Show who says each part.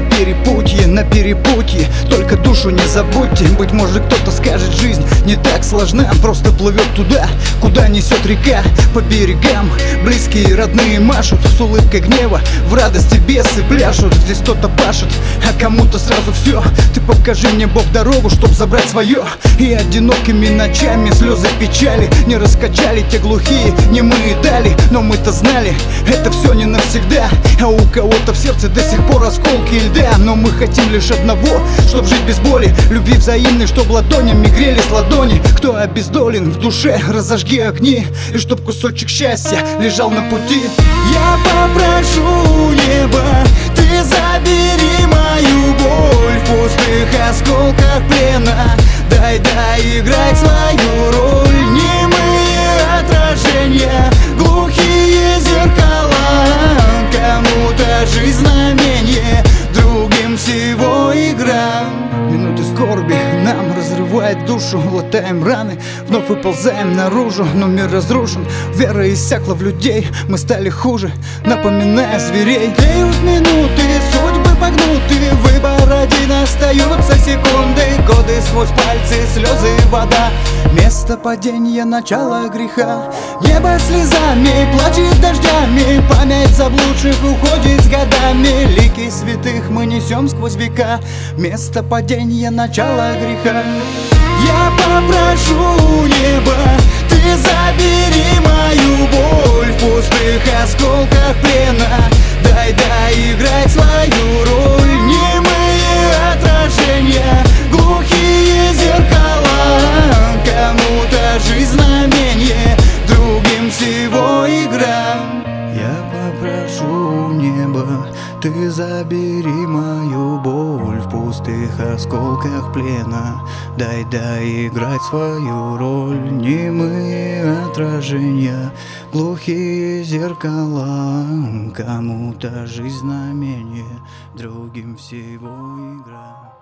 Speaker 1: на перепутье. Только душу не забудьте. Быть может, кто-то скажет, жизнь не так сложна, просто плывет туда, куда несет река. По берегам близкие и родные машут, с улыбкой гнева в радости бесы пляшут. Здесь кто-то пашет, а кому-то сразу все. Ты покажи мне, Бог, дорогу, чтоб забрать свое. И одинокими ночами слезы печали не раскачали те глухие немые дали. Но мы-то знали, это все не навсегда, а у кого-то в сердце до сих пор осколки льда. Но мы хотим лишь одного, чтоб жить без боли, любви взаимной, чтоб ладонями грелись ладони. Кто обездолен в душе, разожги огни, и чтоб кусочек счастья лежал на пути.
Speaker 2: Я попрошу небо, ты забери мою боль в пустых осколках плена. Дай доиграть свою роль. Немые отражения, глухие зеркала. Кому-то жизнь знамение, другим всего игра.
Speaker 1: Минуты скорби нам разрывает душу, латаем раны, вновь выползаем наружу. Но мир разрушен, вера иссякла в людей, мы стали хуже, напоминая зверей.
Speaker 2: Тлеют минуты, судьбы погнуты, выбор один, остаются секунды. Годы сквозь пальцы, слезы, вода.
Speaker 1: Место падения, начало греха.
Speaker 2: Небо слезами, плачет дождями. Память заблудших уходит с годами.
Speaker 1: Лики святых мы несем сквозь века. Место падения, начало греха.
Speaker 2: Я попрошу небо, ты забери мою боль в пустых осколках плена. Дай доиграть свою роль. Немые отражения, глухие зеркала. Кому-то жизнь знамение, другим всего игра.
Speaker 1: Я попрошу небо, ты забери мою боль в пустых осколках плена. Дай доиграть свою роль. Немые отражения, глухие зеркала. Кому-то жизнь знамение, другим всего игра.